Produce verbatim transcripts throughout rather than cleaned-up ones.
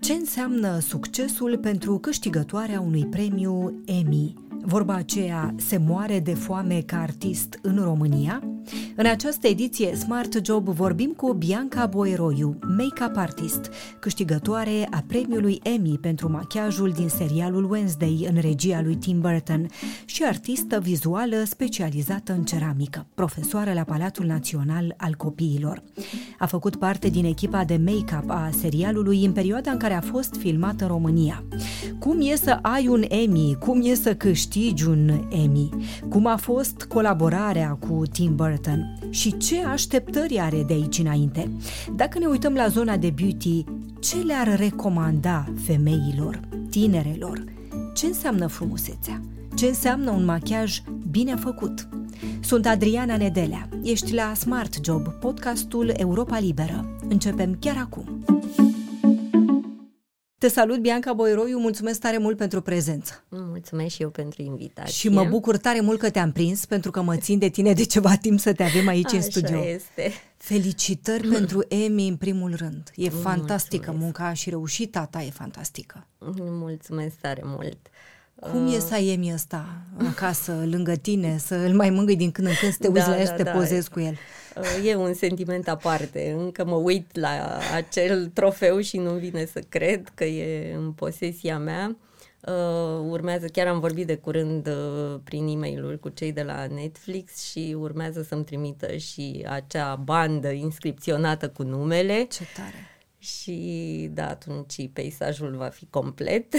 Ce înseamnă succesul pentru câștigătoarea unui premiu Emmy? Vorba aceea se moare de foame ca artist în România? În această ediție Smart Job vorbim cu Bianca Boeroiu, make-up artist, câștigătoare a premiului Emmy pentru machiajul din serialul Wednesday în regia lui Tim Burton și artistă vizuală specializată în ceramică, profesoară la Palatul Național al Copiilor. A făcut parte din echipa de make-up a serialului în perioada în care a fost filmat în România. Cum e să ai un Emmy? Cum e să câștigi un Emmy? Cum a fost colaborarea cu Tim Burton? Și ce așteptări are de aici înainte? Dacă ne uităm la zona de beauty, ce le-ar recomanda femeilor, tinerelor? Ce înseamnă frumusețea? Ce înseamnă un machiaj bine făcut? Sunt Adriana Nedelea. Ești la Smart Job, podcastul Europa Liberă. Începem chiar acum. Te salut, Bianca Boeroiu, mulțumesc tare mult pentru prezență. Mulțumesc și eu pentru invitație. Și mă bucur tare mult că te-am prins, pentru că mă țin de tine de ceva timp să te avem aici Așa în studio. este. Felicitări pentru Emmy în primul rând. E fantastică Mulțumesc. Munca și reușita ta e fantastică. Mulțumesc tare mult. Cum uh... e să ai Emmy ăsta acasă, lângă tine, să îl mai mângâi din când în când, să te uiți da, la el, da, să te da. pozezi cu el? E un sentiment aparte. Încă mă uit la acel trofeu și nu vine să cred că e în posesia mea. Uh, urmează, chiar am vorbit de curând uh, prin e-mail-uri cu cei de la Netflix și urmează să-mi trimită și acea bandă inscripționată cu numele. Ce tare! Și da, atunci peisajul va fi complet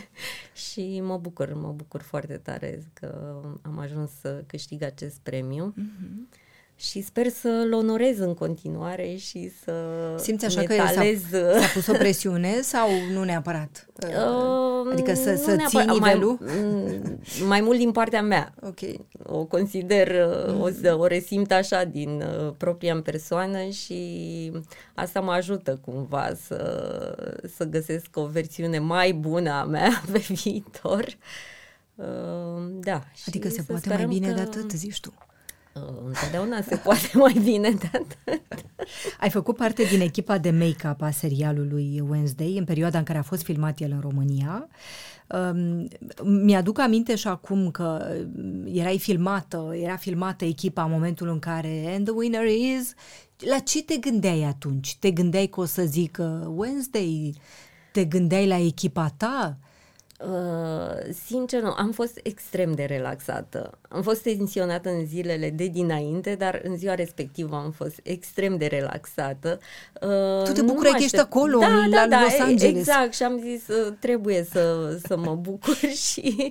și mă bucur, mă bucur foarte tare că am ajuns să câștig acest premiu. Mm-hmm. Și sper să-l onorez în continuare și să simți așa că metalez... s-a, s-a pus o presiune sau nu neapărat? Uh, adică să, să neapărat, ții nivelul? Mai, mai mult din partea mea. Okay. O consider, mm. o, să, o resimt așa din uh, propria în persoană și asta mă ajută cumva să, să găsesc o versiune mai bună a mea pe viitor. Uh, da. Adică și se poate sperăm mai bine că... de atât, zici tu. Întotdeauna se poate mai bine de atât. Ai făcut parte din echipa de make-up a serialului Wednesday în perioada în care a fost filmat el în România. Um, mi-aduc aminte și acum că erai filmată, era filmată echipa în momentul în care and the winner is... La ce te gândeai atunci? Te gândeai că o să zică Wednesday? Te gândeai la echipa ta? Uh, sincer, nu. Am fost extrem de relaxată. Am fost tensionată în zilele de dinainte, dar în ziua respectivă am fost extrem de relaxată. Uh, tu te bucurai că ești acolo, da, la da, Los da, Angeles. Exact, și am zis uh, trebuie să, să mă bucur și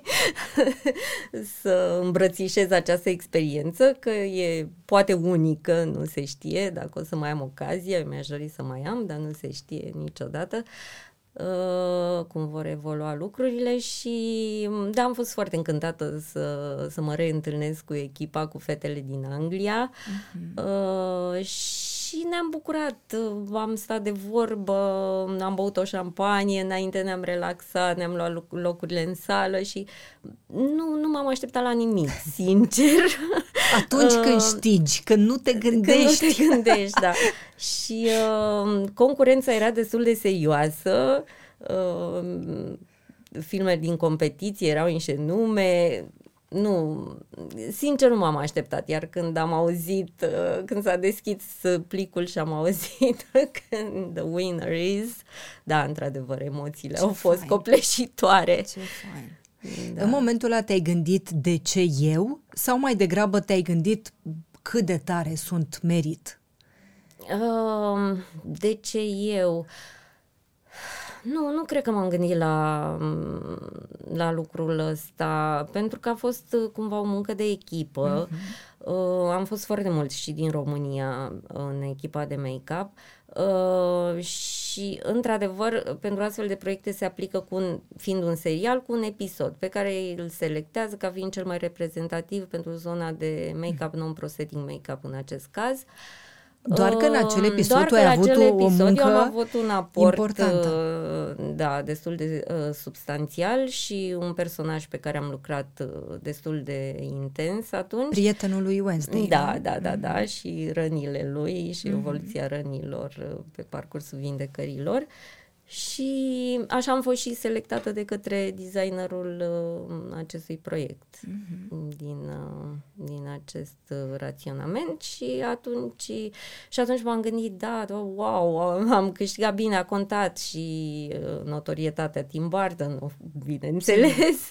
să îmbrățișez această experiență, că e poate unică, nu se știe, dacă o să mai am ocazie, mi-aș dori să mai am, dar nu se știe niciodată. Uh, cum vor evolua lucrurile și da, am fost foarte încântată să, să mă reîntâlnesc cu echipa, cu fetele din Anglia. Uh-huh. uh, și ne-am bucurat, am stat de vorbă, am băut o șampanie, înainte ne-am relaxat, ne-am luat locurile în sală și nu, nu m-am așteptat la nimic, sincer. Atunci uh, când știgi, când nu te gândești. Când nu te gândești, da. Și uh, concurența era destul de serioasă, uh, filme din competiție erau niște nume, nu, sincer nu m-am așteptat, iar când am auzit, uh, când s-a deschis plicul și am auzit când the winner is, da, într-adevăr, emoțiile Ce au fost fain. Copleșitoare. Ce fain. Da. În momentul ăla te-ai gândit de ce eu sau mai degrabă te-ai gândit cât de tare sunt merit? Uh, de ce eu? Nu, nu cred că m-am gândit la, la lucrul ăsta, pentru că a fost cumva o muncă de echipă. Uh-huh. Uh, am fost foarte mulți și din România în echipa de make-up. Uh, și într-adevăr pentru astfel de proiecte se aplică cu un, fiind un serial cu un episod pe care îl selectează ca fiind cel mai reprezentativ pentru zona de make-up, non-prosthetic make-up în acest caz. Doar că în acel episod Doar tu ai avut o, episod, o muncă eu am avut un aport importantă. Da, destul de uh, substanțial și un personaj pe care am lucrat uh, destul de intens atunci. Prietenul lui Wednesday. Da, da, da, da, mm-hmm. și rănile lui și mm-hmm. evoluția rănilor uh, pe parcursul vindecărilor. Și așa am fost și selectată de către designerul uh, acestui proiect, mm-hmm. din, uh, din acest uh, raționament și atunci, și atunci m-am gândit, da, wow, am câștigat bine, a contat și uh, notorietatea Tim Burton, bineînțeles,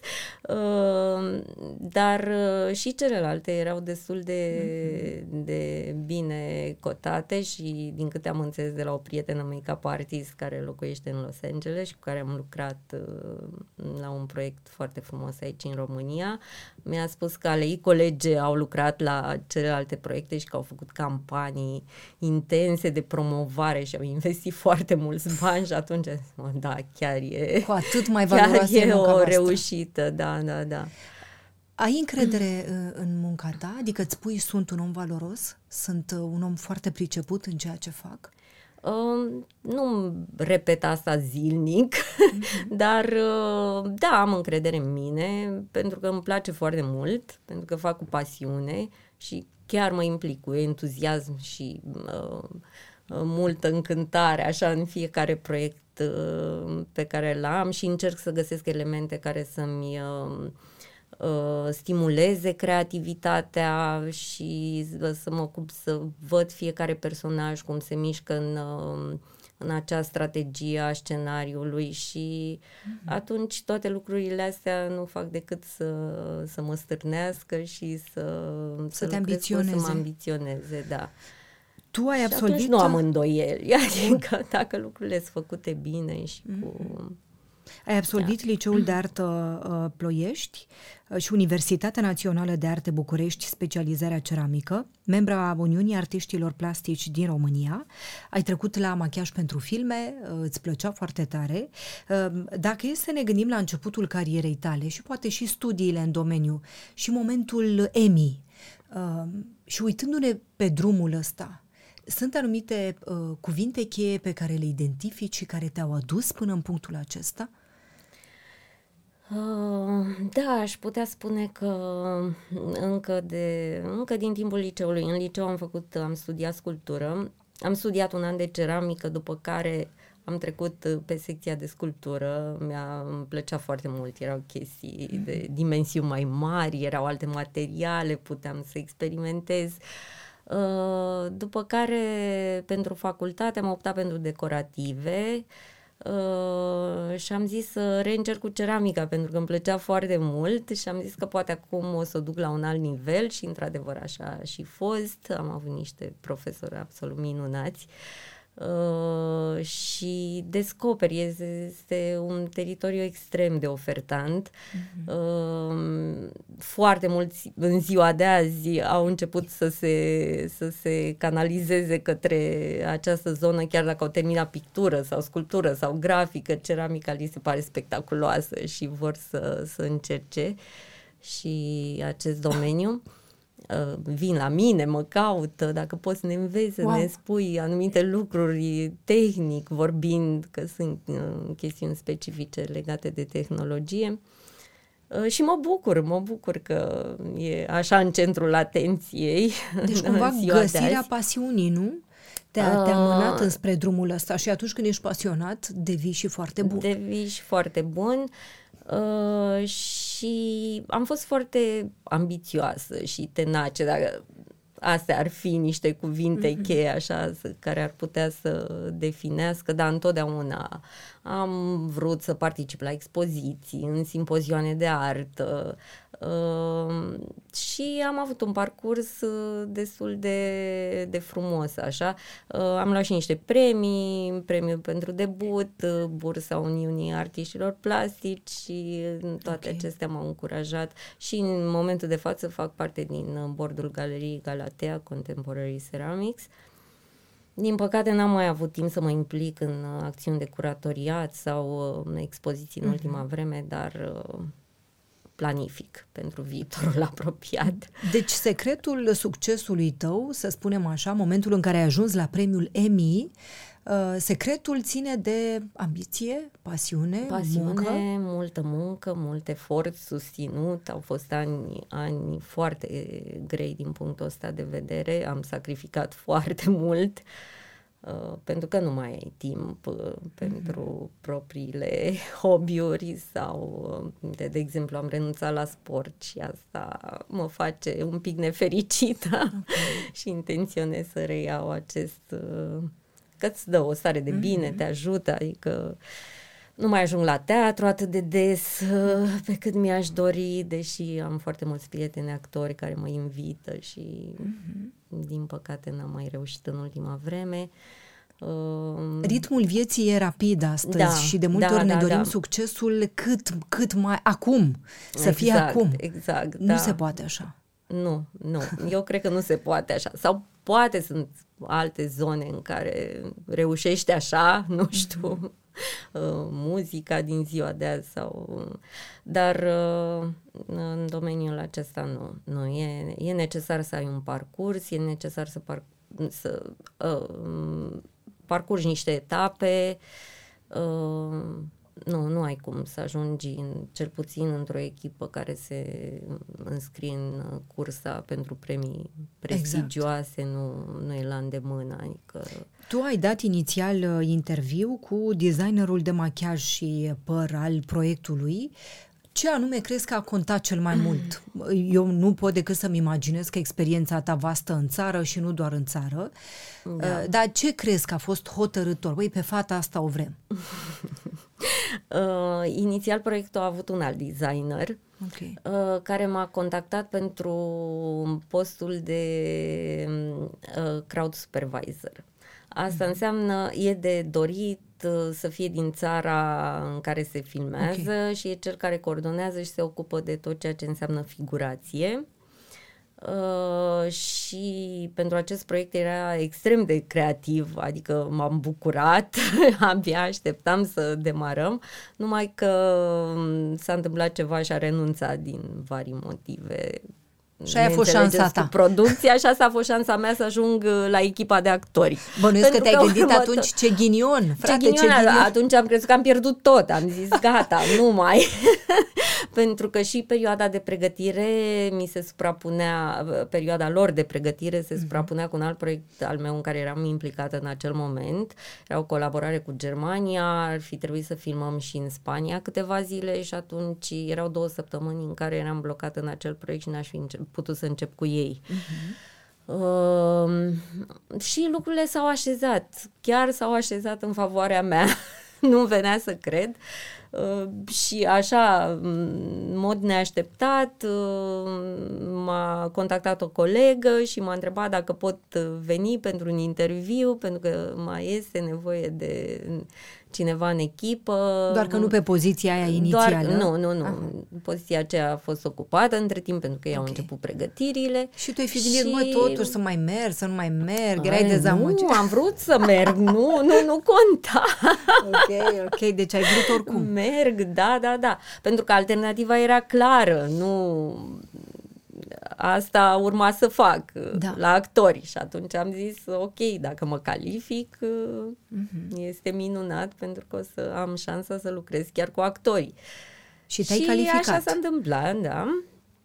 uh, dar uh, și celelalte erau destul de, mm-hmm. de bine cotate și din câte am înțeles de la o prietenă make-up artist care locuiește în Los Angeles și cu care am lucrat uh, la un proiect foarte frumos aici în România, mi-a spus că ale ei colege au lucrat la celelalte proiecte și că au făcut campanii intense de promovare și au investit foarte mulți bani și atunci mă, da, chiar e cu atât mai valoroasă e munca o voastră. Reușită, da, da, da. Ai încredere în munca ta? Adică îți spui, sunt un om valoros? Sunt un om foarte priceput în ceea ce fac? Uh, nu repet asta zilnic, mm-hmm. dar uh, da, am încredere în mine pentru că îmi place foarte mult, pentru că fac cu pasiune și chiar mă implic cu entuziasm și uh, multă încântare așa în fiecare proiect uh, pe care îl am și încerc să găsesc elemente care să-mi uh, Uh, stimuleze creativitatea și să mă ocup să văd fiecare personaj cum se mișcă în, uh, în acea strategie a scenariului și mm-hmm. atunci toate lucrurile astea nu fac decât să, să mă stârnească și să, să, să te ambiționeze. Să mă ambiționeze, da. Tu ai și absolvit... nu am îndoieli, adică dacă lucrurile sunt făcute bine și mm-hmm. cu... Ai absolvit da. Liceul de Artă uh, Ploiești uh, și Universitatea Națională de Arte București, specializarea ceramică, membra a Uniunii Artiștilor Plastici din România. Ai trecut la machiaj pentru filme, uh, îți plăcea foarte tare. Uh, dacă e să ne gândim la începutul carierei tale și poate și studiile în domeniu și momentul Emmy uh, și uitându-ne pe drumul ăsta, sunt anumite uh, cuvinte cheie pe care le identifici și care te-au adus până în punctul acesta? Uh, da, aș putea spune că încă, de, încă din timpul liceului. În liceu am făcut, am studiat sculptură, am studiat un an de ceramică, după care am trecut pe secția de sculptură, mi-a, îmi plăcea foarte mult, erau chestii de dimensiuni mai mari, erau alte materiale, puteam să experimentez. Uh, după care, pentru facultate, am optat pentru decorative uh, și am zis să reîncerc cu ceramica, pentru că îmi plăcea foarte mult și am zis că poate acum o să o duc la un alt nivel și, într-adevăr, așa a și fost. Am avut niște profesori absolut minunați. Uh, și descoperi, este, este un teritoriu extrem de ofertant. Uh-huh. Uh, foarte mulți în ziua de azi au început să se, să se canalizeze către această zonă, chiar dacă au terminat pictură sau sculptură sau grafică, ceramica li se pare spectaculoasă și vor să, să încerce și acest domeniu. Uh, vin la mine, mă caută, dacă poți să ne înveți, wow. să ne spui anumite lucruri tehnic vorbind, că sunt uh, chestiuni specifice legate de tehnologie. Uh, și mă bucur, mă bucur că e așa în centrul atenției. Deci cumva găsirea pasiunii, nu? Te-a, te-a mânat înspre drumul ăsta și atunci când ești pasionat, devii și foarte bun. Devii și foarte bun. Uh, și am fost foarte ambițioasă și tenace, dacă astea ar fi niște cuvinte mm-hmm. cheie așa, care ar putea să definească, dar întotdeauna am vrut să particip la expoziții, în simpozioane de artă uh, și am avut un parcurs destul de, de frumos, așa. Uh, am luat și niște premii, premiul pentru debut, bursa Uniunii Artiștilor Plastici și toate okay. acestea m-au încurajat și în momentul de față fac parte din bordul Galeriei Galatea Contemporary Ceramics. Din păcate n-am mai avut timp să mă implic în acțiuni de curatoriat sau în expoziții în mm-hmm. ultima vreme, dar planific pentru viitorul apropiat. Deci secretul succesului tău, să spunem așa, momentul în care ai ajuns la premiul Emmy, uh, secretul ține de ambiție, pasiune, pasiune, muncă? multă muncă, mult efort susținut. Au fost ani, ani foarte grei din punctul ăsta de vedere. Am sacrificat foarte mult. Uh, pentru că nu mai ai timp uh, pentru mm-hmm. propriile hobby-uri sau, uh, de, de exemplu, am renunțat la sport și asta mă face un pic nefericită okay. și intenționez să reiau acest, uh, că îți dă o stare de bine, mm-hmm. te ajută, adică nu mai ajung la teatru atât de des uh, pe cât mi-aș dori, deși am foarte mulți prieteni actori care mă invită și mm-hmm. din păcate n-am mai reușit în ultima vreme. Uh, Ritmul vieții e rapid astăzi da, și de multe da, ori ne da, dorim da. succesul cât, cât mai acum, să exact, fie acum. Exact, nu da. se poate așa. Nu, nu. Eu cred că nu se poate așa. Sau poate sunt alte zone în care reușești așa, nu știu, mm-hmm. muzica din ziua de azi sau... Dar în domeniul acesta nu. nu. E, e necesar să ai un parcurs, e necesar să, par, să uh, parcurgi niște etape. Uh, Nu, nu ai cum să ajungi în, cel puțin într-o echipă care se înscrie în cursa pentru premii prestigioase, exact. nu, nu e la îndemână. Adică... Tu ai dat inițial interviu cu designerul de machiaj și păr al proiectului. Ce anume crezi că a contat cel mai mult? Eu nu pot decât să-mi imaginez că experiența ta vastă în țară și nu doar în țară, da. Dar ce crezi că a fost hotărâtor? Băi, pe fata asta o vrem. Uh, inițial proiectul a avut un alt designer okay. uh, care m-a contactat pentru postul de uh, crowd supervisor. Asta mm-hmm. înseamnă, e de dorit uh, să fie din țara în care se filmează okay. și e cel care coordonează și se ocupă de tot ceea ce înseamnă figurație. Uh, și pentru acest proiect era extrem de creativ, adică m-am bucurat, abia așteptam să demarăm, numai că s-a întâmplat ceva și a renunțat din vari motive. Și aia a fost șansa ta. Producția și asta a fost șansa mea să ajung la echipa de actori. Bănuiesc că te-ai gândit atunci ce ghinion, frate, ce ghinion. Ce ghinion. Atunci am crezut că am pierdut tot, am zis gata, nu mai. Pentru că și perioada de pregătire mi se suprapunea, perioada lor de pregătire se suprapunea cu un alt proiect al meu în care eram implicată în acel moment. Era o colaborare cu Germania, ar fi trebuit să filmăm și în Spania câteva zile și atunci erau două săptămâni în care eram blocată în acel proiect și n-aș fi putut să încep cu ei. Uh-huh. Uh, și lucrurile s-au așezat, chiar s-au așezat în favoarea mea. Nu venea să cred. Uh, și așa, în mod neașteptat, uh, m-a contactat o colegă și m-a întrebat dacă pot veni pentru un interviu, pentru că mai este nevoie de cineva în echipă. Doar că nu pe poziția aia inițială. Doar, nu, nu, nu. Aha. Poziția aceea a fost ocupată între timp pentru că ei okay. au început pregătirile. Și tu ai fi gândit, și... mă, totuși să mai merg, să nu mai merg, erai dezamăgit. Nu, am vrut să merg, nu, nu, nu conta. Ok, ok, deci ai vrut oricum. Merg, da, da, da. Pentru că alternativa era clară, nu... Asta urma să fac da. La actori și atunci am zis ok, dacă mă calific uh-huh. este minunat pentru că o să am șansa să lucrez chiar cu actorii. Și te-ai și calificat. Și așa s-a întâmplat, da.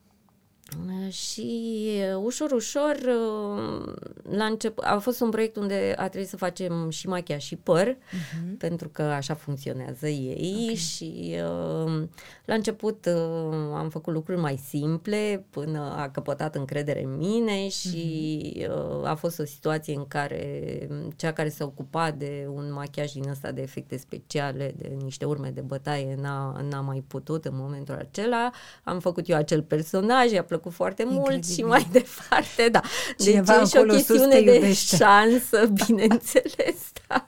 Și ușor, ușor la început, a fost un proiect unde a trebuit să facem și machiaj și păr, uh-huh. pentru că așa funcționează ei okay. și uh, la început uh, am făcut lucruri mai simple până a căpătat încredere în mine și uh-huh. uh, a fost o situație în care cea care se ocupa de un machiaj din ăsta de efecte speciale, de niște urme de bătaie, n-a, n-a mai putut în momentul acela. Am făcut eu acel personaj, i-a plăcut foarte incredibil. Mult și mai departe, da. Cineva deci e și o chestiune de șansă, bineînțeles, da.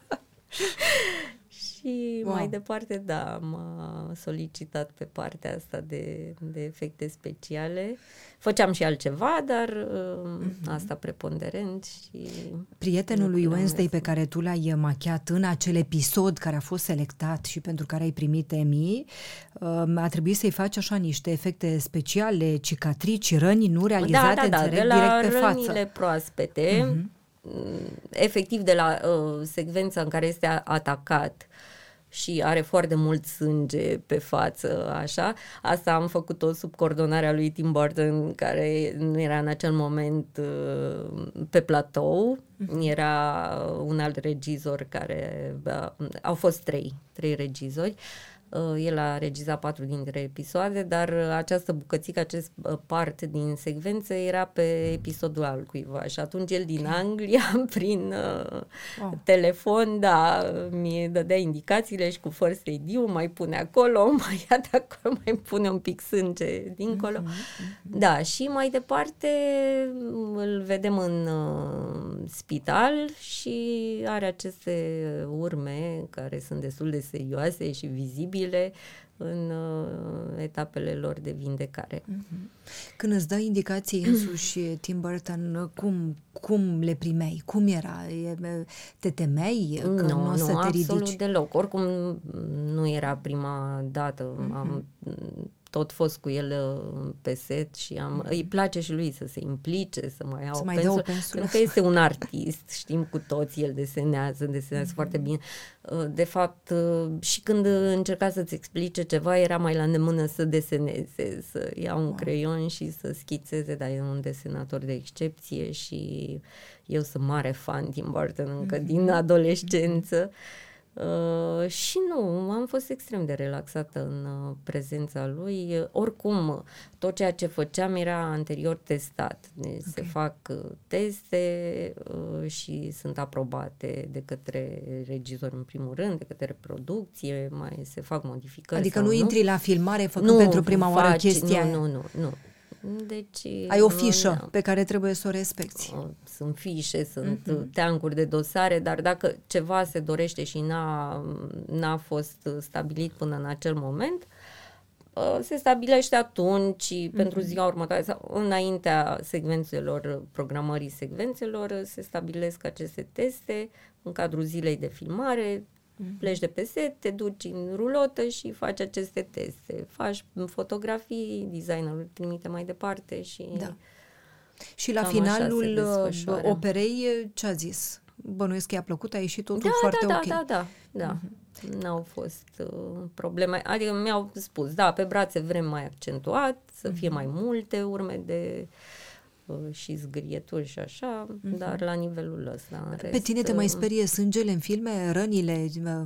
Și wow. mai departe, da, m-a solicitat pe partea asta de, de efecte speciale. Făceam și altceva, dar mm-hmm. asta preponderent. Și prietenul lui Wednesday pe care tu l-ai machiat în acel episod care a fost selectat și pentru care ai primit Emmy, a trebuit să-i faci așa niște efecte speciale, cicatrici, răni nu realizate, da, da, da, înțeleg, de la direct pe față. Rănile proaspete, mm-hmm. efectiv de la uh, secvența în care este atacat și are foarte mult sânge pe față, așa. Asta am făcut-o sub coordonarea lui Tim Burton, care nu era în acel moment uh, pe platou. Era un alt regizor care... Uh, au fost trei, trei regizori. Uh, el a regizat patru dintre episoade, dar această bucățică, acest uh, part din secvență era pe episodul al cuiva și atunci el din Anglia, prin uh, wow. telefon, da, mi dădea indicațiile și cu First Radio, mai pune acolo, mai ia de acolo, mai pune un pic sânge dincolo. Mm-hmm. Da, și mai departe îl vedem în uh, spital și are aceste urme care sunt destul de serioase și vizibile în uh, etapele lor de vindecare. Mm-hmm. Când îți dă indicații însuși Tim Burton, cum, cum le primeai? Cum era? Te temeai că nu, nu o să nu, te ridici? absolut deloc. Oricum nu era prima dată. Mm-hmm. Am tot fost cu el pe set și am, mm-hmm. îi place și lui să se implice, să mai iau să mai pensul, pensul. Pentru că este un artist, știm cu toți, el desenează, desenează mm-hmm. foarte bine. De fapt, și când încerca să-ți explice ceva, era mai la îndemână să deseneze, să ia un wow. creion și să schițeze, dar e un desenator de excepție și eu sunt mare fan Tim Burton încă mm-hmm. din adolescență. Uh, și nu, am fost extrem de relaxată în uh, prezența lui. Uh, oricum, tot ceea ce făceam era anterior testat. Okay. Se fac uh, teste uh, și sunt aprobate de către regizor în primul rând, de către producție, mai se fac modificări. Adică nu, nu intri la filmare făcând nu pentru prima faci, oară chestia Nu, nu, nu, nu. Deci, ai o fișă nu, pe care trebuie să o respecti. Sunt fișe, sunt uh-huh. teancuri de dosare, dar dacă ceva se dorește și n-a, n-a fost stabilit până în acel moment, se stabilește atunci uh-huh. pentru ziua următoare sau înaintea secvențelor, programării secvențelor, se stabilesc aceste teste în cadrul zilei de filmare. Pleci de pe set, te duci în rulotă și faci aceste teste. Faci fotografii, designerul trimite mai departe și... Da. Și la finalul operei ce a zis? Bănuiesc că i-a plăcut, a ieșit totul da, foarte da, ok. Da, da, da, da. Uh-huh. N-au fost uh, probleme. Adică mi-au spus, da, pe brațe vrem mai accentuat, să fie uh-huh. mai multe urme de... și zgârieturi și așa, mm-hmm. dar la nivelul ăsta. În Pe rest, tine te mai sperie sângele în filme, rănile,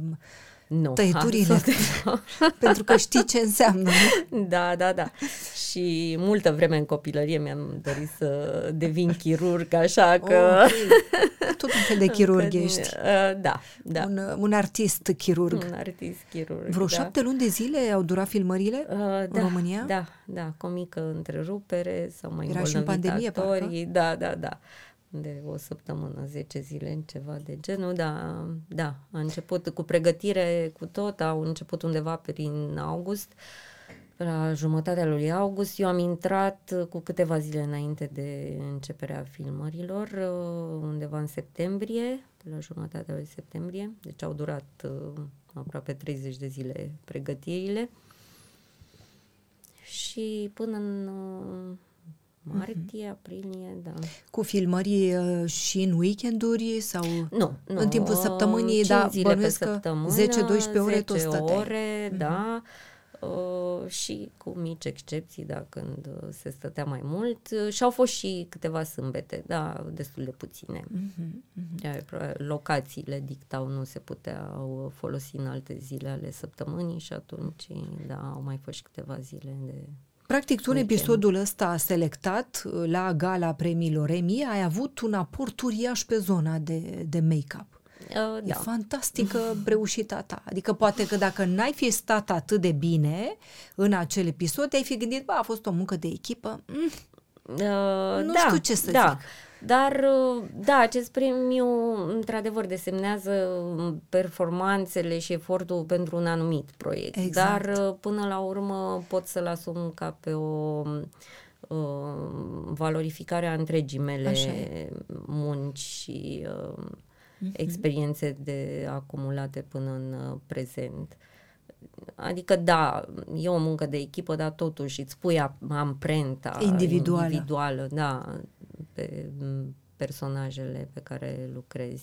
nu, tăieturile? Pentru că știi ce înseamnă, nu? Da, da, da. Și multă vreme în copilărie mi-am dorit să devin chirurg, așa că... Okay. Tot un fel de chirurg ești. Uh, da, da. Un, un artist chirurg. Un artist chirurg, Vreo da. șapte luni de zile au durat filmările uh, în da, România? Da, da, cu o mică întrerupere sau mai era și în pandemie, parcă? Da, da, da. De o săptămână, zece zile, ceva de genul, da, da, a început cu pregătire, cu tot, au început undeva prin august, la jumătatea lui august. Eu am intrat cu câteva zile înainte de începerea filmărilor, undeva în septembrie, la jumătatea lui septembrie, deci au durat aproape treizeci de zile pregătirile și până în martie, aprilie, da. Cu filmări uh, și în weekenduri sau nu, nu, în timpul săptămânii, da, bănuiesc că zece doisprezece ore tot stăteai. ore, uh-huh. da, uh, și cu mici excepții, da, când se stătea mai mult. Și au fost și câteva sâmbete, da, destul de puține. Uh-huh, uh-huh. Locațiile dictau, nu se puteau folosi în alte zile ale săptămânii și atunci, da, au mai fost și câteva zile de... Practic, tu în episodul ăsta selectat la gala premiilor Emmy ai avut un aport uriaș pe zona de, de make-up. Uh, e da. fantastică reușita ta. Adică poate că dacă n-ai fi stat atât de bine în acel episod, te-ai fi gândit, bă, a fost o muncă de echipă. Mm, uh, nu da, știu ce să da. zic. Dar, da, acest premiu, într-adevăr, desemnează performanțele și efortul pentru un anumit proiect. Exact. Dar, până la urmă, pot să-l asum ca pe o uh, valorificare a întregii mele munci și uh, uh-huh. experiențe de acumulate până în uh, prezent. Adică, da, e o muncă de echipă, dar totuși îți pui amprenta individuală, individuală, da, pe personajele pe care lucrezi.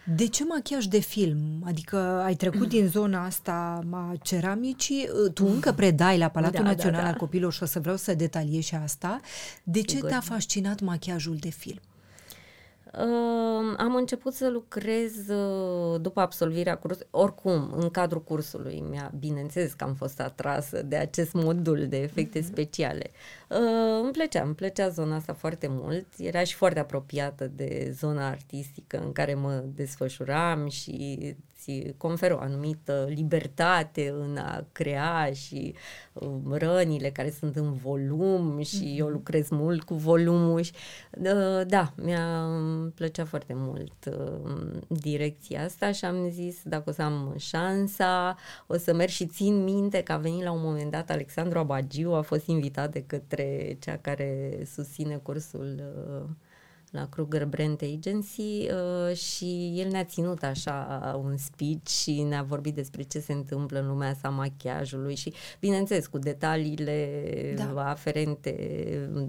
De ce machiaj de film? Adică ai trecut din zona asta a ceramicii, tu încă predai la Palatul da, Național da, da. al Copiilor și o să vreau să detaliez și asta. De ce Sigur. te-a fascinat machiajul de film? Uh, am început să lucrez uh, după absolvirea cursului, oricum, în cadrul cursului mi-a, bineînțeles că am fost atrasă de acest modul de efecte mm-hmm. speciale. Uh, îmi plăcea, îmi plăcea zona asta foarte mult, era și foarte apropiată de zona artistică în care mă desfășuram și îți conferă o anumită libertate în a crea și uh, rănile care sunt în volum și mm-hmm. eu lucrez mult cu volumul și uh, da, mi-a plăcea foarte mult uh, direcția asta și am zis dacă o să am șansa o să merg și țin minte că a venit la un moment dat Alexandru Abagiu, a fost invitat de către cea care susține cursul uh, la Kruger Brand Agency uh, și el ne-a ținut așa un speech și ne-a vorbit despre ce se întâmplă în lumea asta machiajului și bineînțeles cu detaliile da. aferente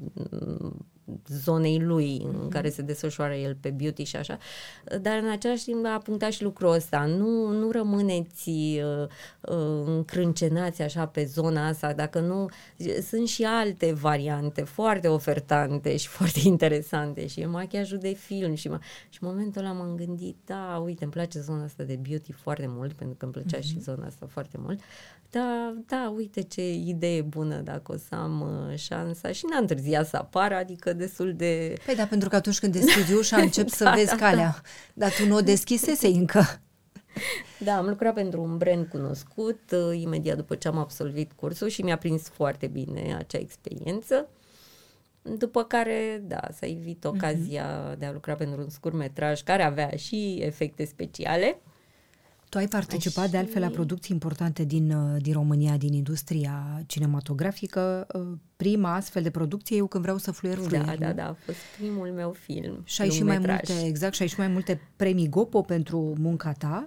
zonei lui în mm-hmm. care se desfășoară el pe beauty și așa, dar în același timp a punctat și lucrul ăsta. Nu, nu rămâneți uh, uh, încrâncenați așa pe zona asta, dacă nu, sunt și alte variante foarte ofertante și foarte interesante și e machiajul de film și, ma- și în momentul ăla m-am gândit, da, uite, îmi place zona asta de beauty foarte mult, pentru că îmi plăcea mm-hmm. și zona asta foarte mult. Da, da, uite ce idee bună dacă o să am uh, șansa și n-a întârziat să apară, adică destul de... Păi da, pentru că atunci când deschizi ușa încep da, să vezi da, calea, da. Dar tu nu o deschisese încă. Da, am lucrat pentru un brand cunoscut uh, imediat după ce am absolvit cursul și mi-a prins foarte bine acea experiență. După care, da, s-a ivit ocazia mm-hmm. de a lucra pentru un scurtmetraj care avea și efecte speciale. Tu ai participat și... de altfel la producții importante din, din România, din industria cinematografică. Prima astfel de producție, Eu când vreau să fluier, fluier. Da, da, da, a fost primul meu film. Și ai și mai multe, exact, și ai și mai multe premii Gopo pentru munca ta.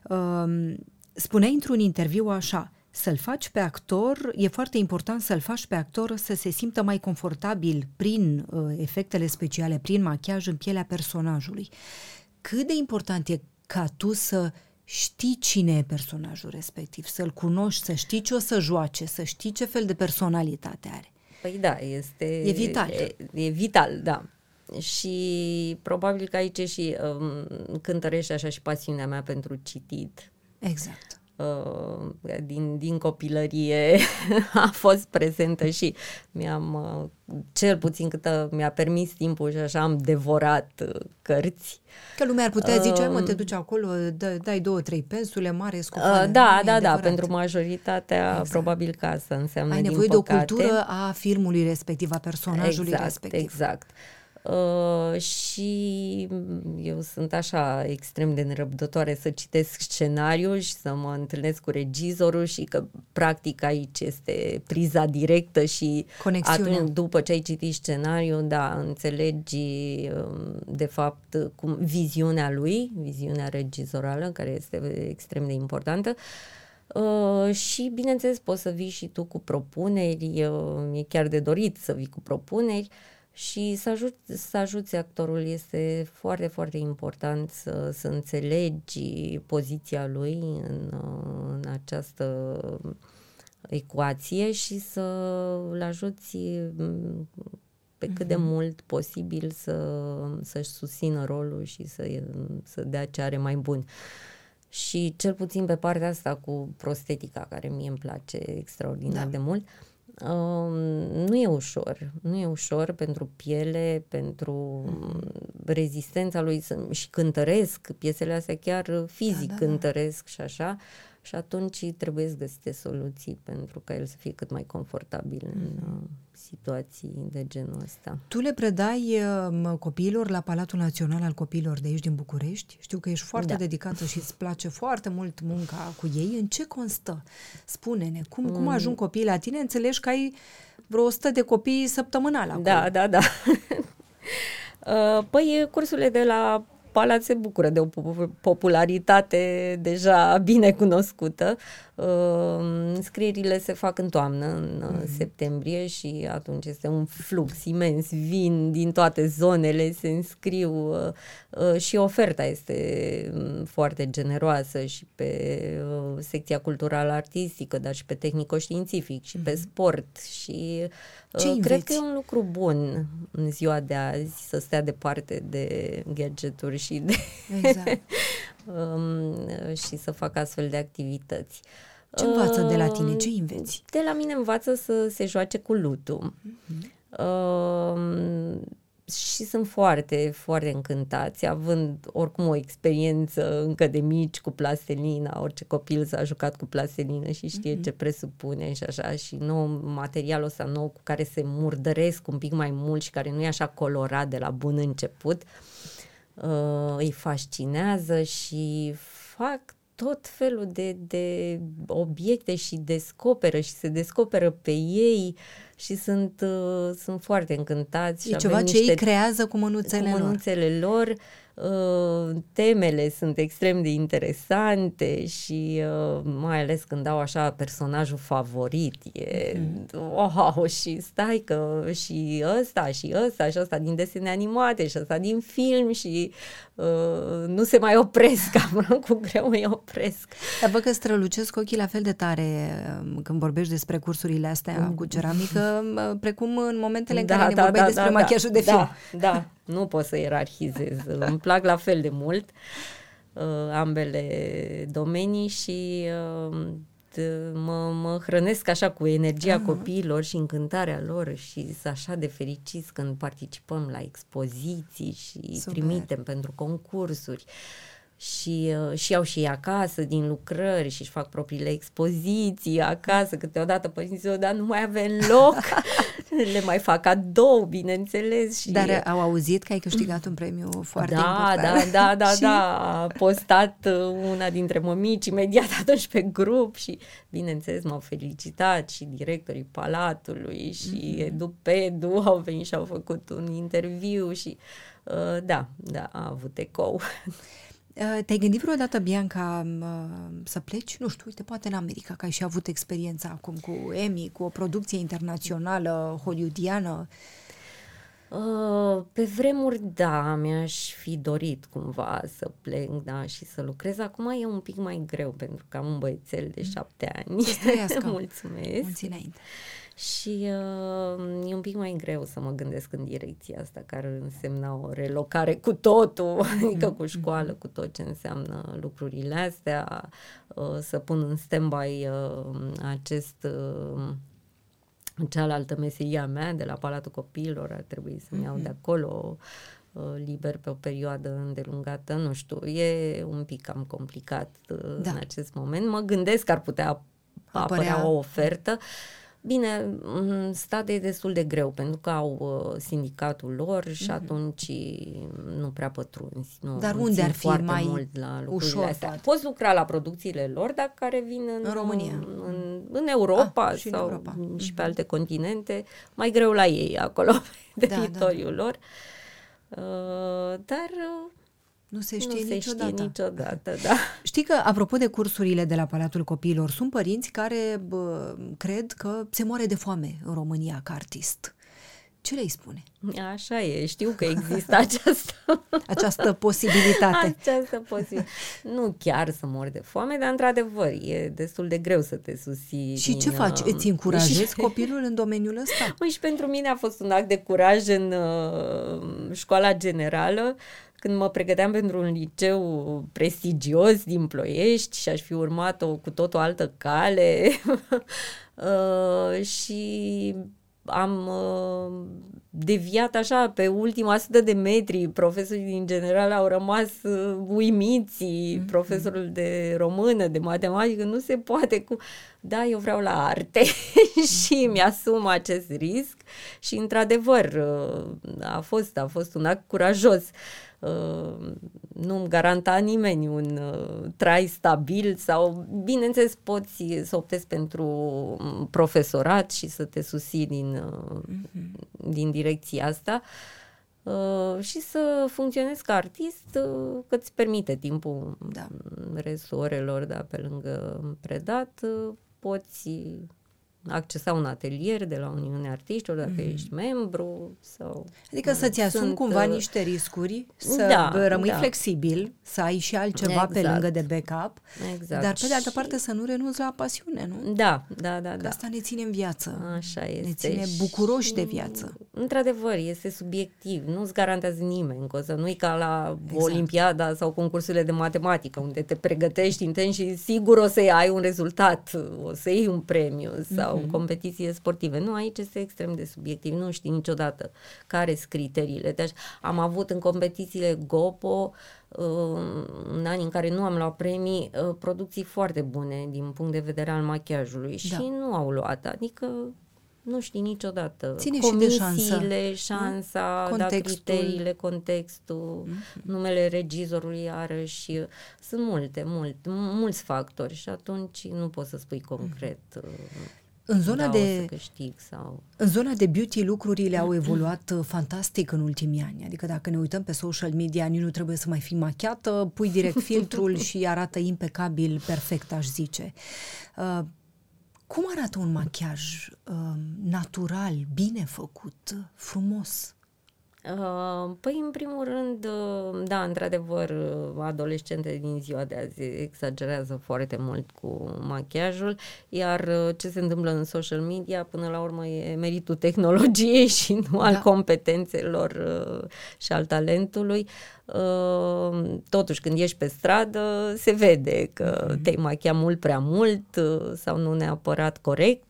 Spuneai într-un interviu așa, să-l faci pe actor, e foarte important să-l faci pe actor să se simtă mai confortabil prin efectele speciale, prin machiaj în pielea personajului. Cât de important e ca tu să știi cine e personajul respectiv, să-l cunoști, să știi ce o să joace, să știi ce fel de personalitate are. Păi da, este... E vital. E, e vital, da. Și probabil că aici și um, cântărește așa și pasiunea mea pentru citit. Exact. Uh, din, din copilărie a fost prezentă și mi-am, uh, cel puțin cât mi-a permis timpul și așa am devorat uh, cărți. Că lumea ar putea zice, uh, mă, te duci acolo, dă, dai două, trei pensule, mare scufală. Uh, da, da, da, pentru majoritatea exact. Probabil că asta înseamnă, ai nevoie de o cultură a filmului respectiv, a personajului exact, respectiv. Exact. Uh, și eu sunt așa extrem de nerăbdătoare să citesc scenariul și să mă întâlnesc cu regizorul și că practic aici este priza directă și atunci după ce ai citit scenariul, da, înțelegi de fapt cum viziunea lui, viziunea regizorală, care este extrem de importantă. Uh, și bineînțeles poți să vii și tu cu propuneri, uh, e chiar de dorit să vii cu propuneri și să ajuți, să ajuți actorul. Este foarte, foarte important să, să înțelegi poziția lui în, în această ecuație și să îl ajuți pe cât de mult posibil să, să-și susțină rolul și să, să dea ce are mai bun. Și cel puțin pe partea asta cu prostetica, care mie îmi place extraordinar da. de mult, Uh, nu e ușor, nu e ușor pentru piele, pentru rezistența lui și cântăresc, piesele astea chiar fizic da, da, cântăresc da. și așa, și atunci trebuie să găsite soluții pentru ca el să fie cât mai confortabil mm. în uh, situații de genul ăsta. Tu le predai uh, copiilor la Palatul Național al Copiilor de aici din București? Știu că ești foarte da. dedicată și îți place foarte mult munca cu ei. În ce constă? Spune-ne, cum, mm. cum ajung copiii la tine? Înțelegi că ai vreo o sută de copii săptămânal acolo. Da, da, da. uh, păi cursurile de la Palat se bucură de o popularitate deja bine cunoscută. Înscrierile se fac în toamnă, în mm-hmm. septembrie, și atunci este un flux imens, vin din toate zonele, se înscriu și oferta este foarte generoasă și pe secția culturală artistică, dar și pe tehnico-științific și mm-hmm. pe sport și Ce cred că e un lucru bun în ziua de azi să stea departe de gadgeturi și de exact. și să facă astfel de activități. Ce învață de la tine? Ce înveți? De la mine învață să se joace cu lutul. Mm-hmm. Uh, și sunt foarte, foarte încântați, având oricum o experiență încă de mici cu plastelina. Orice copil s-a jucat cu plastelină și știe mm-hmm. ce presupune și așa, și nou materialul ăsta nou cu care se murdăresc un pic mai mult și care nu e așa colorat de la bun început, uh, îi fascinează și fac tot felul de, de obiecte și descoperă și se descoperă pe ei și sunt, uh, sunt foarte încântați. E ceva ce ei creează cu mânuțele, cu mânuțele lor. lor. Uh, temele sunt extrem de interesante și uh, mai ales când dau așa personajul favorit, e mm-hmm. wow, și stai că și ăsta și ăsta și ăsta din desene animate și ăsta din film și uh, nu se mai opresc, am cu greu îi opresc. Dar văd că strălucesc ochii la fel de tare când vorbești despre cursurile astea mm. cu ceramică, precum în momentele în da, care ne da, vorbeai da, despre da, machiajul da, de film. Da, da. Nu pot să ierarhizez, îmi plac la fel de mult uh, ambele domenii și uh, mă, mă hrănesc așa cu energia uh-huh. copiilor și încântarea lor și sunt așa de fericiți când participăm la expoziții și Super. Trimitem pentru concursuri. Și, uh, și iau și ei acasă din lucrări și își fac propriile expoziții acasă, câteodată părinții zic, dar nu mai avem loc, le mai fac cadou, bineînțeles. Și... Dar au auzit că ai câștigat un premiu foarte da, important. Da, da, da, și... da, a postat una dintre mămici imediat atunci pe grup și bineînțeles m-au felicitat și directorii Palatului și mm-hmm. Edupedu au venit și au făcut un interviu și uh, da, da, a avut ecou. Te-ai gândit vreodată, Bianca, să pleci? Nu știu, uite, poate în America, că ai și avut experiența acum cu Emmy, cu o producție internațională hollywoodiană. Pe vremuri, da, mi-aș fi dorit cumva să plec, da, și să lucrez. Acum e un pic mai greu, pentru că am un băiețel de șapte ani. Să trăiască. Mulțumesc. Mulți înainte. Și uh, e un pic mai greu să mă gândesc în direcția asta, care însemna o relocare cu totul, mm-hmm. adică cu școală, cu tot ce înseamnă lucrurile astea, uh, să pun în stand-by uh, acest... Uh, cealaltă meseria mea de la Palatul Copiilor, ar trebui să-mi iau mm-hmm. de acolo uh, liber pe o perioadă îndelungată, nu știu, e un pic cam complicat uh, da. În acest moment. Mă gândesc că ar putea apărea, apărea o ofertă. Bine, în stat e destul de greu, pentru că au uh, sindicatul lor și mm-hmm. atunci nu prea pătrunzi. Nu, dar unde ar fi mai mult la ușor? Astea. Poți lucra la producțiile lor, dar care vin în, în România, în, în Europa ah, și sau în Europa. și pe alte continente. Mai greu la ei acolo, pe da, teritoriul da. lor. Uh, dar... Uh, Nu se știe nu niciodată. Se știe niciodată, da. Știi că, apropo de cursurile de la Palatul Copiilor, sunt părinți care bă, cred că se moare de foame în România ca artist. Ce le-i spune? Așa e, știu că există această... această posibilitate. Această posibilitate. Nu chiar să mor de foame, dar într-adevăr e destul de greu să te susții. Și din, ce faci? Uh... Îți încurajezi copilul în domeniul ăsta? Păi și pentru mine a fost un act de curaj în uh, școala generală, când mă pregăteam pentru un liceu prestigios din Ploiești și aș fi urmat-o cu tot o altă cale uh, și am uh, deviat așa pe ultima sută de metri. Profesorii din general au rămas uh, uimiți, mm-hmm. profesorul de română, de matematică, nu se poate cu... Da, eu vreau la arte și mi-asum acest risc și într-adevăr uh, a fost, a fost un act curajos. Uh, nu-mi garanta nimeni un uh, trai stabil sau, bineînțeles, poți să optezi pentru profesorat și să te susții din, uh, mm-hmm. din direcția asta, uh, și să funcționezi ca artist uh, că îți permite timpul da. resorelor, da, pe lângă predat, uh, poți accesa un atelier de la Uniunea Artiștilor dacă mm. ești membru sau... Adică să-ți asumi sunt, cumva niște riscuri, să da, rămâi da. flexibil, să ai și altceva exact. pe lângă de backup, exact. dar pe de altă și... parte să nu renunți la pasiune, nu? Da, da, da. Că da. asta ne ține în viață. Așa este. Ne ține bucuroși și, de viață. Într-adevăr, este subiectiv. Nu-ți garantează nimeni. Că o să nu-i ca la exact. Olimpiada sau concursurile de matematică, unde te pregătești intens și sigur o să ai un rezultat, o să iei un premiu sau mm-hmm. în competiție sportive. Nu, aici este extrem de subiectiv. Nu știi niciodată care sunt criteriile. Deci, am avut în competițiile Gopo, în anii în care nu am luat premii, producții foarte bune din punct de vedere al machiajului da. Și nu au luat. Adică nu știi niciodată. Ține comisiile, și de șansă, șansa, da, criteriile, contextul, mm-hmm. numele regizorului iarăși. Sunt multe, mult, mulți factori și atunci nu poți să spui concret. Mm-hmm. În zona, da, de, câștig sau... în zona de beauty lucrurile au evoluat fantastic în ultimii ani. Adică dacă ne uităm pe social media, nici nu trebuie să mai fii machiată, pui direct filtrul și arată impecabil, perfect, aș zice. Uh, cum arată un machiaj uh, natural, bine făcut, frumos? Uh, păi, în primul rând, uh, da, într-adevăr, uh, adolescentele din ziua de azi exagerează foarte mult cu machiajul, iar uh, ce se întâmplă în social media, până la urmă, e meritul tehnologiei și nu da. al competențelor uh, și al talentului. Uh, totuși, când ieși pe stradă, se vede că mm-hmm. te-ai machiat mult prea mult uh, sau nu neapărat corect.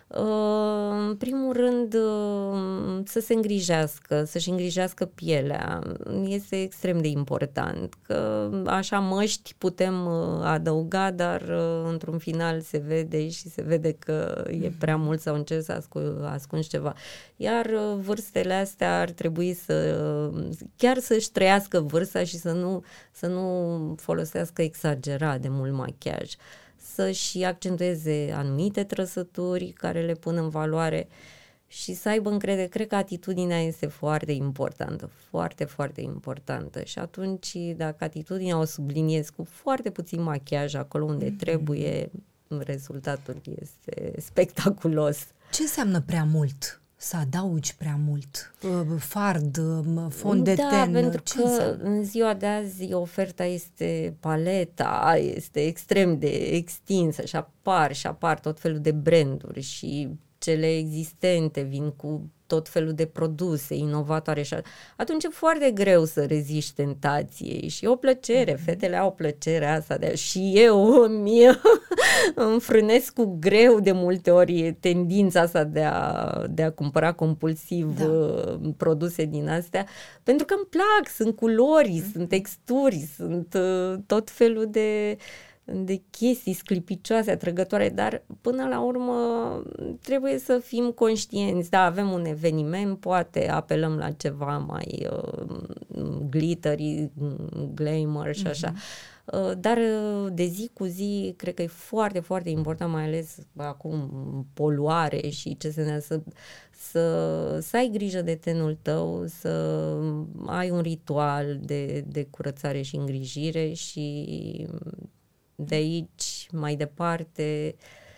Uh, în primul rând uh, să se îngrijească, să-și îngrijească pielea, este extrem de important, că așa măști putem uh, adăuga, dar uh, într-un final se vede și se vede că e prea mult sau încerci să ascu- ascunzi ceva, iar uh, vârstele astea ar trebui să uh, chiar să-și trăiască vârsta și să nu, să nu folosească exagerat de mult machiaj, să-și accentueze anumite trăsături care le pun în valoare și să aibă încredere. Cred că atitudinea este foarte importantă, foarte, foarte importantă și atunci dacă atitudinea o subliniez cu foarte puțin machiaj acolo unde mm-hmm. trebuie, rezultatul este spectaculos. Ce înseamnă prea mult? Să adaugi prea mult? Fard, fond de da, ten? pentru ce că înseamnă? în ziua de azi oferta este, paleta este extrem de extinsă și apar și apar tot felul de branduri și cele existente vin cu tot felul de produse inovatoare și atunci e foarte greu să reziști tentației și e o plăcere, mm-hmm. fetele au plăcerea asta de și eu îmi înfrânesc cu greu de multe ori tendința asta de a, de a cumpăra compulsiv da. produse din astea, pentru că îmi plac, sunt culori, mm-hmm. sunt texturi, sunt uh, tot felul de de chestii sclipicioase, atrăgătoare, dar până la urmă trebuie să fim conștienți. Da, avem un eveniment, poate apelăm la ceva mai uh, glittery, glamour și așa. Mm-hmm. Uh, dar de zi cu zi, cred că e foarte, foarte important, mai ales acum poluare și ce se ne să, să, să ai grijă de tenul tău, să ai un ritual de, de curățare și îngrijire și de aici, mai departe,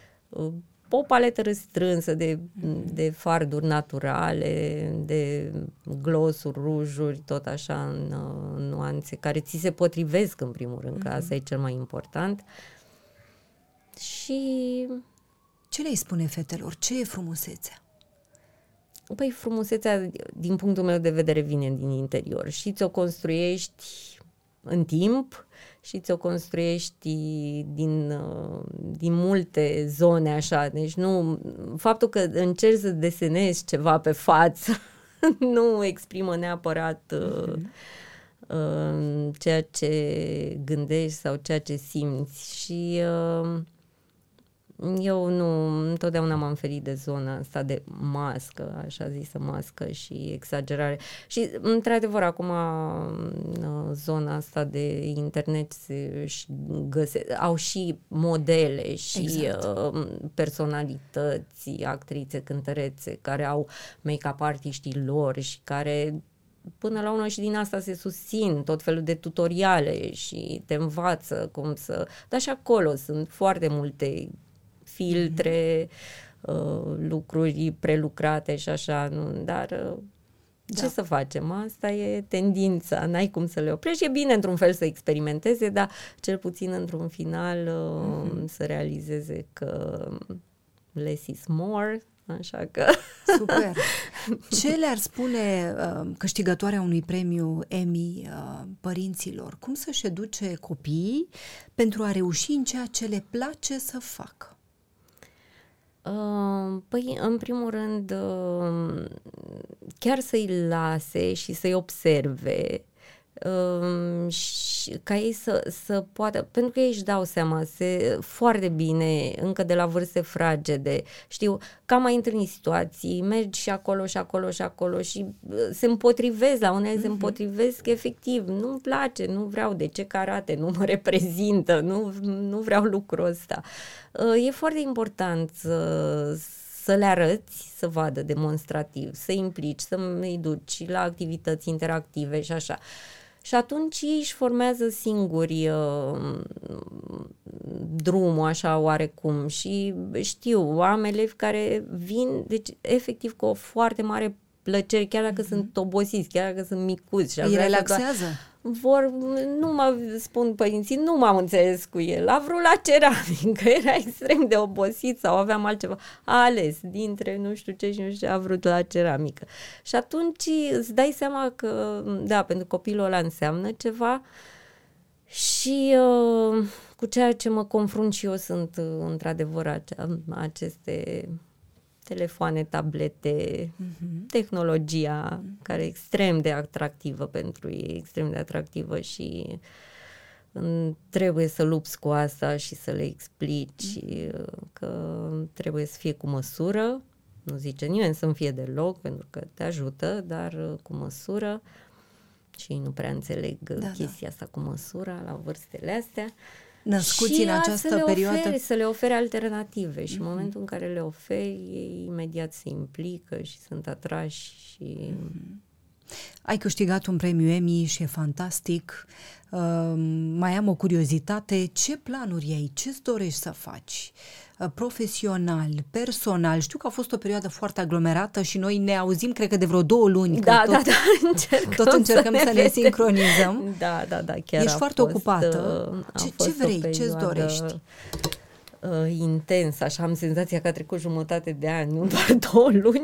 o paletă restrânsă de, de farduri naturale, de glosuri, rujuri, tot așa în, în nuanțe, care ți se potrivesc în primul rând, că asta e cel mai important. Și... ce le-ai spune fetelor? Ce e frumusețea? Păi frumusețea, din punctul meu de vedere, vine din interior și ți-o construiești în timp și ți-o construiești din, din multe zone așa, deci nu, faptul că încerci să desenezi ceva pe față nu exprimă neapărat uh, uh, ceea ce gândești sau ceea ce simți și uh, eu nu, întotdeauna m-am ferit de zona asta de mască, așa zisă mască și exagerare. Și, într-adevăr, acum zona asta de internet se găse, au și modele și exact. personalități, actrițe, cântărețe, care au make-up artiștii lor și care până la urmă și din asta se susțin tot felul de tutoriale și te învață cum să... Dar și acolo sunt foarte multe filtre, mm-hmm. uh, lucruri prelucrate și așa, nu? Dar... Uh, Ce da. să facem? Asta e tendința, n-ai cum să le oprești. E bine într-un fel să experimenteze, dar cel puțin într-un final mm-hmm. să realizeze că less is more, așa că... Super! Ce le-ar spune uh, câștigătoarea unui premiu Emmy uh, părinților? Cum să-și educe copiii pentru a reuși în ceea ce le place să facă? Uh, păi, în primul rând, uh, chiar să-i lase și să-i observe, uh, și ca ei să, să poată, pentru că ei își dau seama se, foarte bine, încă de la vârste fragede, știu că am mai întâlnit situații, mergi și acolo și acolo și acolo și uh, se împotrivesc, la unele mm-hmm. se împotrivesc efectiv, nu-mi place, nu vreau, de ce karate, nu mă reprezintă, nu, nu vreau lucrul ăsta. E foarte important să, să le arăți, să vadă demonstrativ, să implici, să îi duci la activități interactive și așa. Și atunci ei își formează singuri uh, drumul așa oarecum și știu, am elevi care vin, deci efectiv cu o foarte mare plăcere, chiar dacă mm-hmm. sunt obosiți, chiar dacă sunt micuți. Și îi relaxează? Vor, nu mă spun părinții, nu m-am înțeles cu el, a vrut la ceramică, era extrem de obosit sau aveam altceva, a ales dintre nu știu ce și nu știu ce, a vrut la ceramică. Și atunci îți dai seama că, da, pentru copilul ăla înseamnă ceva și uh, cu ceea ce mă confrunt și eu sunt uh, într-adevăr ace- aceste... telefoane, tablete, uh-huh. tehnologia uh-huh. care e extrem de atractivă pentru ei, extrem de atractivă și um, trebuie să lupți cu asta și să le explici uh-huh. că trebuie să fie cu măsură, nu zice nimeni să nu fie deloc, pentru că te ajută, dar uh, cu măsură și nu prea înțeleg da, chestia da. asta cu măsura la vârstele astea. Născuți în această să perioadă. Oferi, să le ofere alternative și mm-hmm. în momentul în care le oferi, ei imediat se implică și sunt atrași. Și... Mm-hmm. Ai câștigat un premiu Emmy și e fantastic. Uh, mai am o curiozitate. Ce planuri ai? Ce-ți dorești să faci? Uh, profesional, personal? Știu că a fost o perioadă foarte aglomerată și noi ne auzim, cred că de vreo două luni. Da, tot, da, da. Încercăm tot încercăm să ne, să ne sincronizăm. Da, da, da. Chiar Ești foarte fost, ocupată. Ce, ce vrei? Ce-ți dorești? Uh, intens, așa am senzația că a trecut jumătate de ani, nu doar două luni.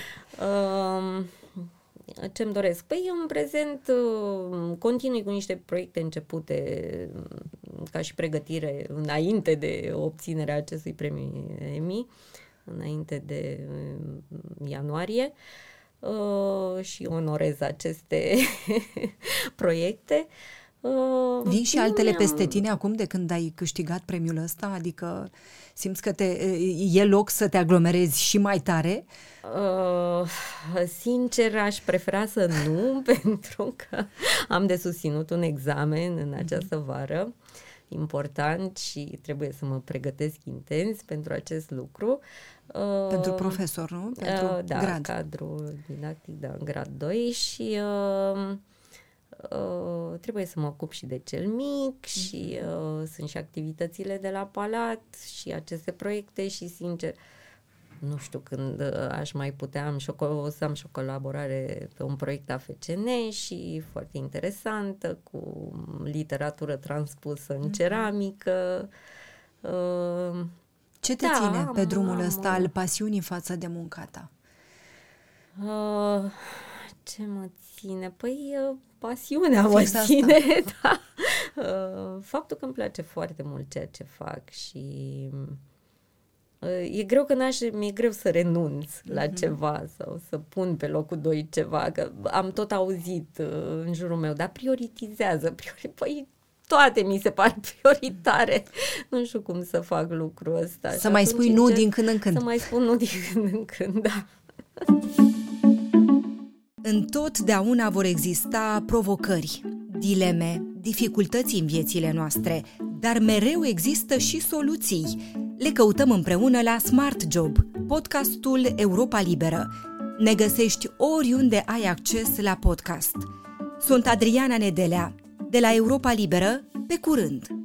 uh, Ce-mi doresc? Păi în prezent uh, continui cu niște proiecte începute ca și pregătire înainte de obținerea acestui premiu Emmy, înainte de uh, ianuarie uh, și onorez aceste proiecte. Uh, Vin și altele peste tine acum de când ai câștigat premiul ăsta? Adică simți că te, e loc să te aglomerezi și mai tare? Uh, sincer, aș prefera să nu, pentru că am de susținut un examen în această vară important și trebuie să mă pregătesc intens pentru acest lucru. Uh, pentru profesor, nu? Pentru uh, da, grad. cadru didactic, da, în grad doi și... Uh, Uh, trebuie să mă ocup și de cel mic și uh, sunt și activitățile de la Palat și aceste proiecte și sincer nu știu când uh, aș mai putea, am și o, o să am și o colaborare pe un proiect A F C N și foarte interesantă cu literatură transpusă în ceramică. Uh, Ce te da, ține pe drumul am, ăsta al pasiunii față de munca ta? Uh, ce mă ține? Păi pasiunea mă ține, da. Faptul că îmi place foarte mult ceea ce fac și e greu că n-aș, mi-e greu să renunț mm-hmm. la ceva sau să pun pe locul doi ceva, că am tot auzit în jurul meu, dar prioritizează, priori, păi toate mi se par prioritare. Nu știu cum să fac lucrul ăsta. Să mai spui nu din când în când. Să mai spun nu din când în când, da. Întotdeauna vor exista provocări, dileme, dificultăți în viețile noastre, dar mereu există și soluții. Le căutăm împreună la Smart Job, podcastul Europa Liberă. Ne găsești oriunde ai acces la podcast. Sunt Adriana Nedelea, de la Europa Liberă, pe curând!